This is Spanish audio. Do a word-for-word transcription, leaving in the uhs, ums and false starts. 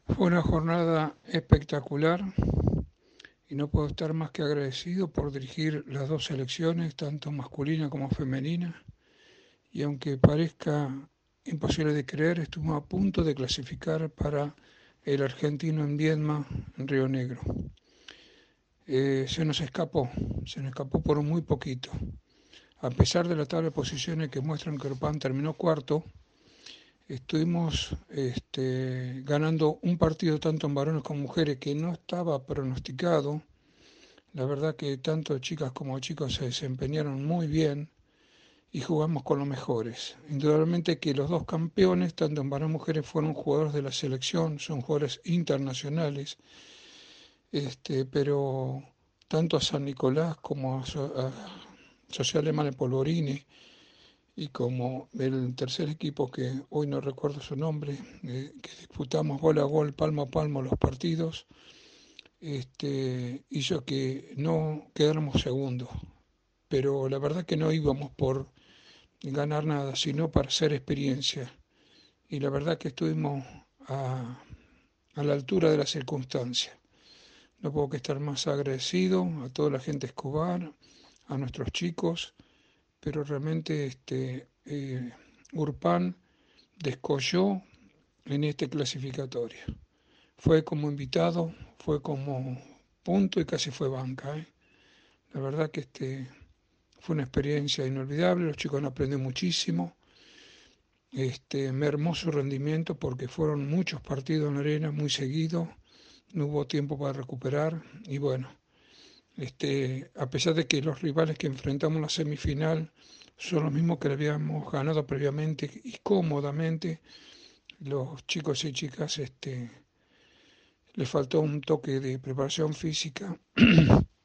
Fue una jornada espectacular y no puedo estar más que agradecido por dirigir las dos selecciones, tanto masculina como femenina. Y aunque parezca imposible de creer, estuvimos a punto de clasificar para el argentino en Viedma, en Río Negro. Eh, se nos escapó, se nos escapó por muy poquito. A pesar de la tabla de posiciones que muestran que Urpan terminó cuarto, estuvimos este, ganando un partido tanto en varones como mujeres que no estaba pronosticado. La verdad que tanto chicas como chicos se desempeñaron muy bien y jugamos con los mejores. Indudablemente que los dos campeones, tanto en varones como mujeres, fueron jugadores de la selección, son jugadores internacionales, este, pero tanto a San Nicolás como a, a Social Alemán Polvorini y como el tercer equipo que hoy no recuerdo su nombre, eh, que disputamos gol a gol, palmo a palmo los partidos, este, hizo que no quedáramos segundos. Pero la verdad que no íbamos por ganar nada, sino para hacer experiencia. Y la verdad que estuvimos a, a la altura de las circunstancias. No puedo que estar más agradecido a toda la gente de Escobar, a nuestros chicos, pero realmente este, eh, Urpan descolló en este clasificatorio. Fue como invitado, fue como punto y casi fue banca. ¿eh? La verdad que este, fue una experiencia inolvidable, los chicos han aprendido muchísimo. Este, me mermó su rendimiento porque fueron muchos partidos en la arena, muy seguidos, no hubo tiempo para recuperar y bueno, este, a pesar de que los rivales que enfrentamos en la semifinal son los mismos que le habíamos ganado previamente y cómodamente, los chicos y chicas este, les faltó un toque de preparación física